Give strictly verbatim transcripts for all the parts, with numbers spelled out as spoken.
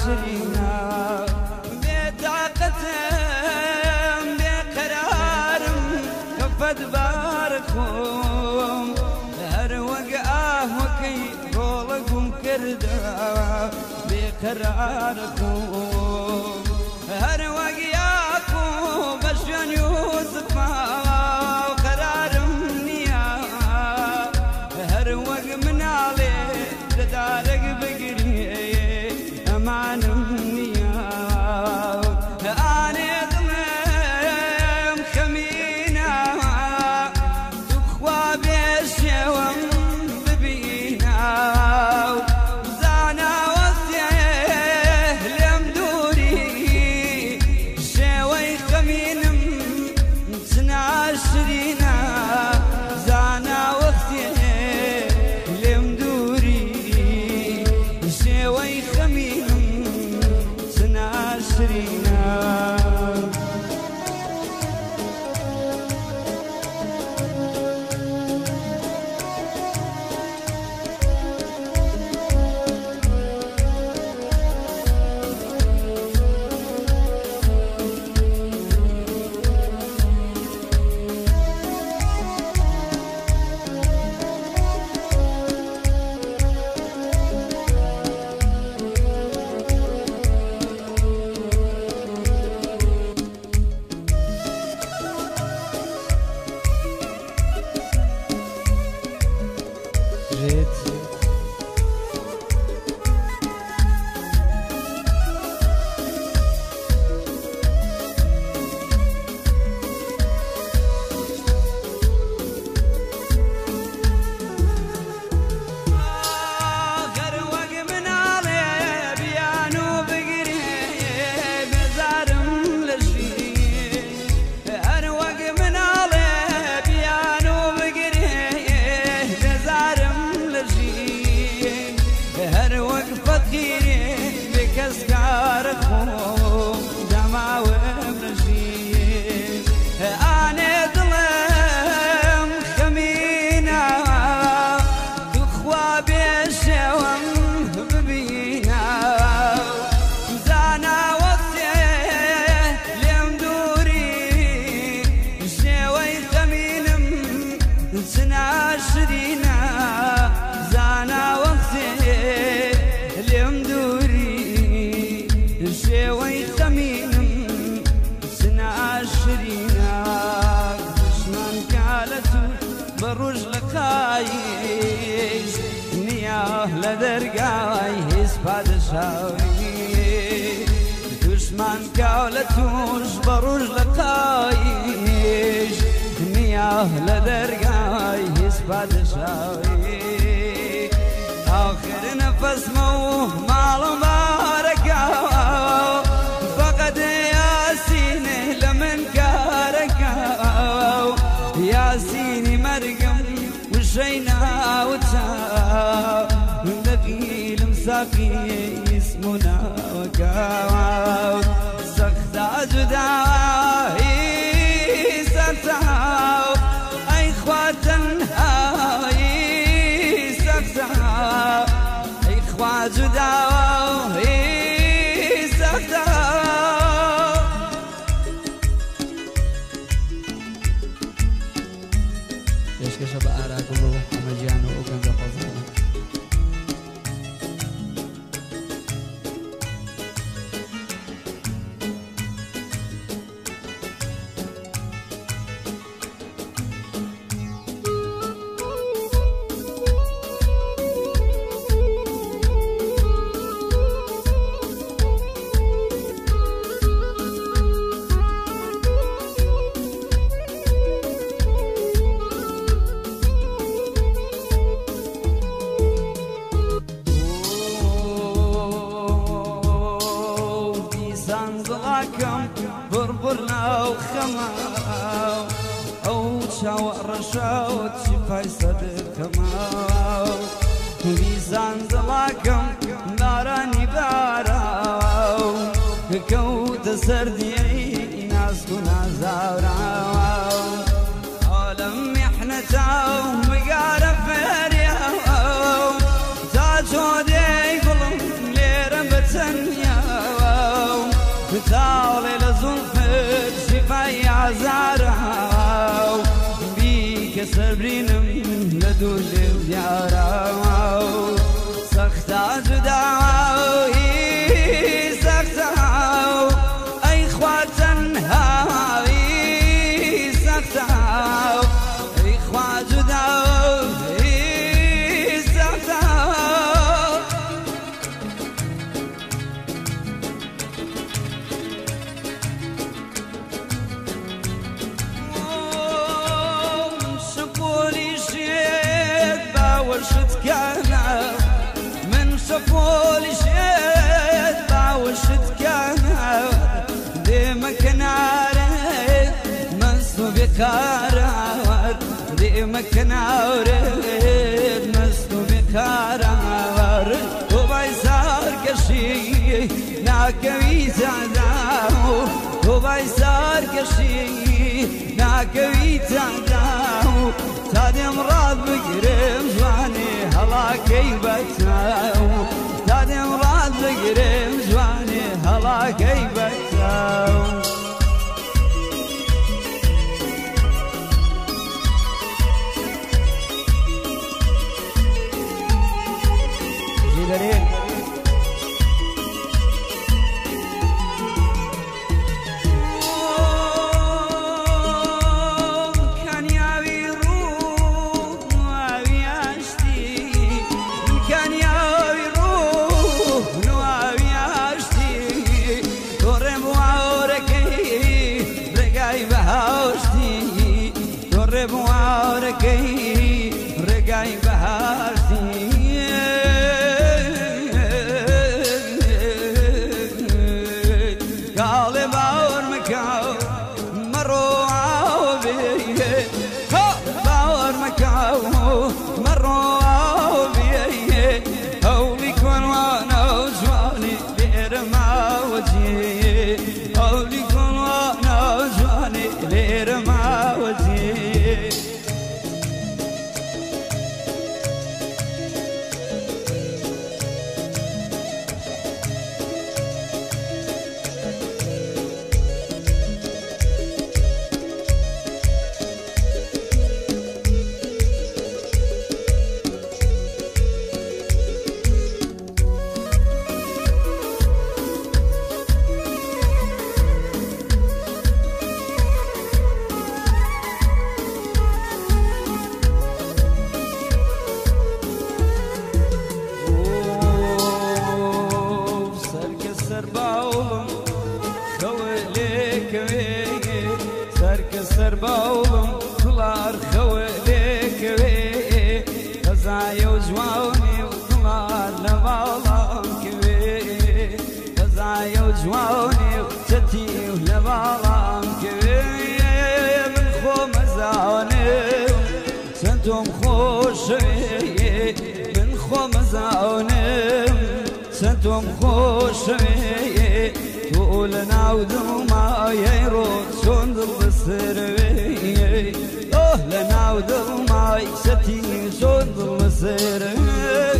عاشرينا بطاقتم بقرارم كفت باركم هر وقعه وكي قولكم كردا بقراركم هر وقعكم بشان يوسف وقرارم نيا هر وق من عليه دارك بقري أمانم نيا أنا ضمم خمينا تخوى بيشوم ببينا زانا وسيه لمدوري شوي خمينم تناشرينا زانا وسيه لمدوري شوي خمينم تناشرينا جيت غروق من عليه بيانو بقري بزارم لشي غروق من عليه بيانو بقري بزارم لشي هر وقفة خيري بكسكار خوم جمع وبرشي أنا ظلم خمينا تخوى بيشوم ببينا زانا وسيه لمدوري شوي خمينم سناشرينا زانا وسيه لمدوري شوي خمينم سناشرينا دشمن كالتو بروج لقايش نياه لدرقاي هيس بادشاوي دشمن كالتوش بروج لقايش نياه لدرقاي هيس بادشاوي آخر نفس موه مال مباركة فقد ياسينه لمن كاركة ياسيني مرقم وشينا وتساو ثقيل مساقي اسمنا وكاو سختا جداي سرتاو اي خواتن هاي سختا اي خوات جداي سختا ايش كشف اراكم ومجانو وكان بقصنا بربرنا وخماو او شاو رشاو شفاي صدر كماو بيزان ضلاكم ناراني باراو كوت سردي ناس كنا زاوراو عالم محنتاو مقارب فرياو تاجو دي قلم ليرم بتنياو كسبرينم ندول ديارا سختا جداو سختا أي خواتن هاوي سختا أي خوات جداو سختا شقولي شيت باوشت كان من شقولي شيت باوشت كان دي مكناري مسو بكارات دي مكناري مسو بكارات وبايسار كشي ناكوي تعداو وبايسار كشي ناكوي تعداو تادي مراد بقرم جواني هلا كيبتاو تادي مراد بقرم جواني هلا كيبتاو جيدرين بواركي رقاي بهارتي قالي باور مكاو مروا عوبي باور مكاو مروا عوبي هولي كون وانا وجواني ليرما وجهي هولي كون وانا وجواني ليرما وجهي باولم كلار خواليك وي غزايا وجواني وكلار لبالام كوي غزايا وجواني وجتي ولبالام كوي من خو مزاوني سنتم خوشي من خو مزاوني سنتم خوشي تقولنا ودوما يروح شندل بسروي اوه لنا ودوما يستي شندل بسروي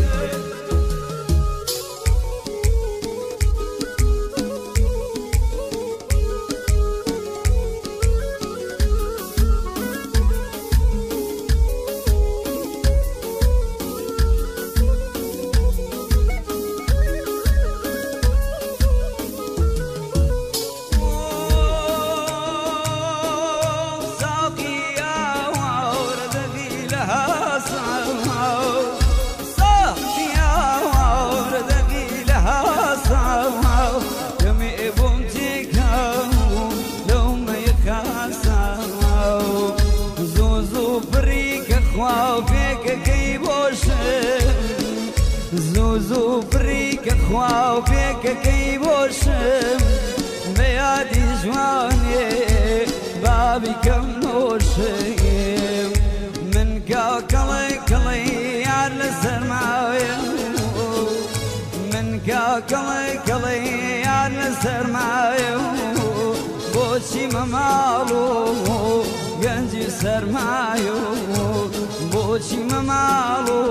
زوزو بريك خواو بيك كيبوشم بيادي جواني بابي كم نوشم من كا كلي كلي على سرماوي من كا كلي كلي على سرماوي بوشي ممالو جنجي سرمايو بوشي ممالو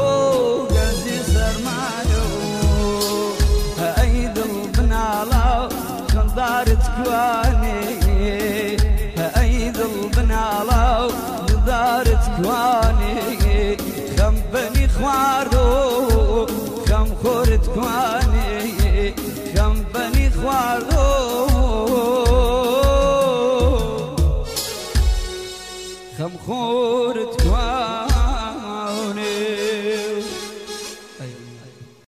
دارت كواني ايد البنالاو دارت تواني خم بني خواردو خم خورت تواني خم بني خواردو خم خورت تواني